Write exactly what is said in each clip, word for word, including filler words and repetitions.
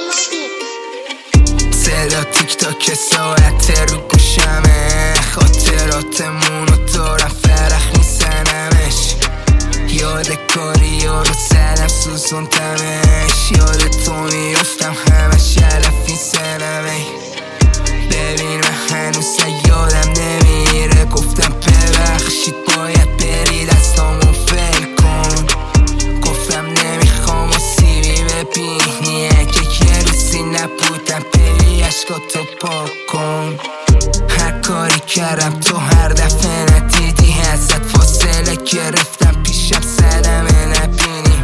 صدا تیک تاک ساعت رو گوشمه، خاطراتمون رو دارم فرق میزنمش. یاد کاری ها رو سرم سوزوندمش، یاد تو میفتم همش علف میزنمه. ببین من هنوز یادم نمیره، گفتم ببخشید باید بری دستامون فل کن. گفتم نمیخوام و سیبی ببینی، اگه یه روزی نبودم بری عشقاتو پاک کن. هر کاری کردم تو هر دفعه ندیدی، ازت فاصله گرفتم پیشم زدم نبینی.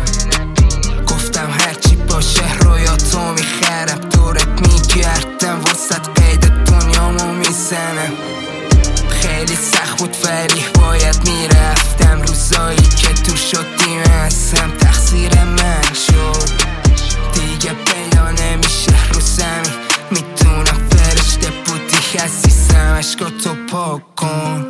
گفتم هرچی باشه رویاتو میخرم، دورت میگردم واسط قید دنیامو میزنم. خیلی سخت بود ولی باید میرفتم، روزایی که تو شدیم از هم تقصیر من شد. دیگه پیدا نمیشه رو زمین، میدونم فرشته بودی عزیزم، عشقاتو پاک کن.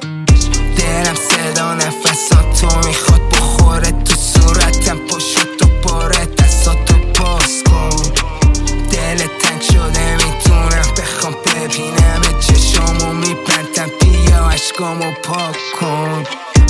دلم صدا نفساتو میخواد بخوره تو صورتم، پشت تو پاره دستاتو باز کن. دل تنگ شده میتونم بخوام ببینم چشامو میبندم، بیا عشقامو پاک کن.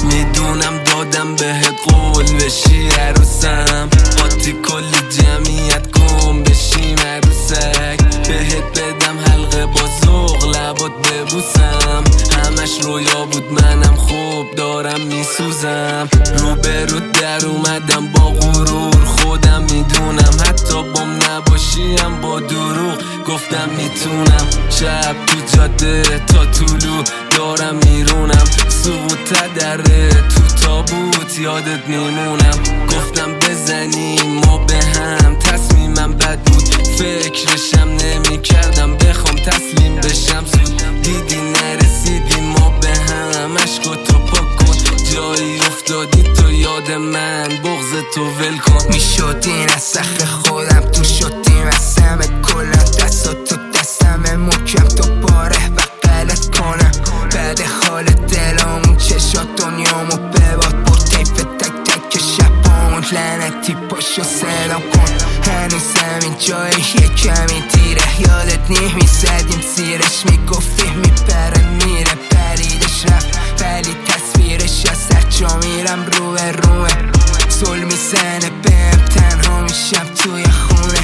میدونم دادم بهت قول بشی عروسم، قاطی کل جمعیت کن بشیم عروسک. بهت بدم حلقه با ذوق لبات ببوسم، همش رویا بود منم خوب دارم میسوزم. رو به رو در اومدم با غرور، خودم میدونم حتی بام نباشیم با دروغ. گفتم میتونم شب تو جاده تا طولو دارم میرونم، سقوط تدره تو تابوت یادت میمونم. گفتم بزنیم ما به هم، تصمیمم بد بود فکرشم نمی کردم بخوام تسلیم بشم زود. دیدی نرسیدی ما به هم، عشقاتو پاک کن. جایی افتادی تو یاد من، بغض تو ول کن. میشدین از سخت خودم تو شدیم از همه کلا، دستات تو دستم محکم دوباره بغلت کنم. بعد حال دلامون چشات دنیامو بباد، با طیف تک تک شبامون لعنتی پاشو سلام کن. هنوزم این جایی یه کمی دیره، یادت نمیزدیم زیرش، میگفتی میپره میره پریدش رفت، ولی تصویرش از هر جا میرم روه روه. زل میزنه بهم تنها میشم توی خونه،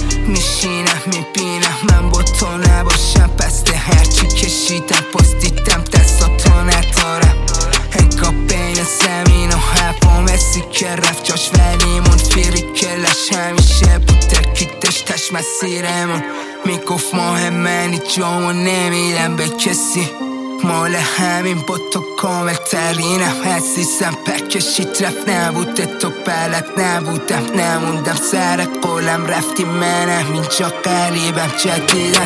میشینم میبینم من با تو نباشم، بسته هرچی کشیدم باز دیدم دستاتو ندارم. انگار بین زمین و هوا مسی که رفت جاش، ولی مون فیری کلش همیشه بود ترکیدش تش مسیرمون. میگفت ماه منی جامو نمیدم به کسی، مال همین با تو کامل ترینم عزیزم. پکشید رفت نبوده تو بلد نبودم، نموندم سر قولم رفتی منم اینجا قریبم جدیدم.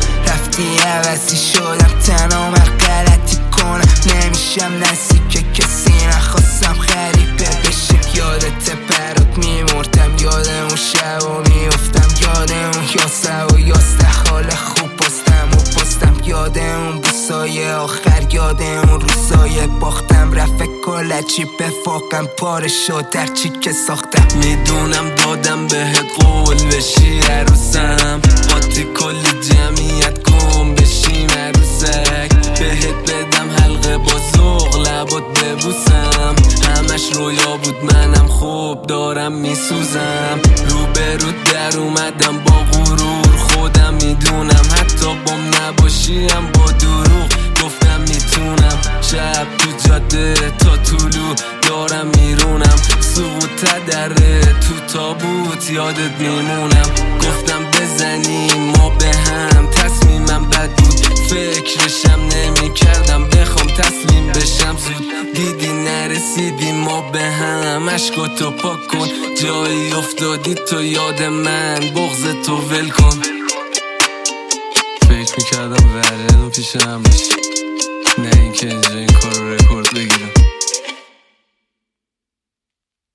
رفتی عوضی شدم تنها من غلطی کنم، نمیشم نزدیک کسی نخواستم غریبه بشیم. یادت برات میمردم، یادمون شب و میفتم، یادمون یاسه و یاسته حال خوب بستم و بستم، یادمون بوسای آخر، یادمون روزای باختم. رفت کل چی به فاقم پاره شد در چی که ساختم. میدونم دادم بهت قول بشی عروسم، قاطی کل جمعیت کن بشیم عروسک. بهت بدم حلقه با ذوق لبات ببوسم، همش رویا بود منم خوب دارم میسوزم. رو به رو در اومدم با غرور، خودم میدونم حتی بام نباشیم با دروغ. گفتم میتونم شب تو جاده تا طولو دارم میرونم، سقوط تدره تو تابوت یادت میمونم. گفتم بزنیم ما به هم، تصمیمم بد بود فکرشم نمی کردم بخوام تسلیم بشم زود. دیدی نرسیدی ما به هم، عشقاتو پاک کن. جایی افتادی تو یاد من، بغض تو ول کن. فکر میکردم ورن و پیشم باشی، نه اینکه اینجا این کار رو رکورد بگیرم.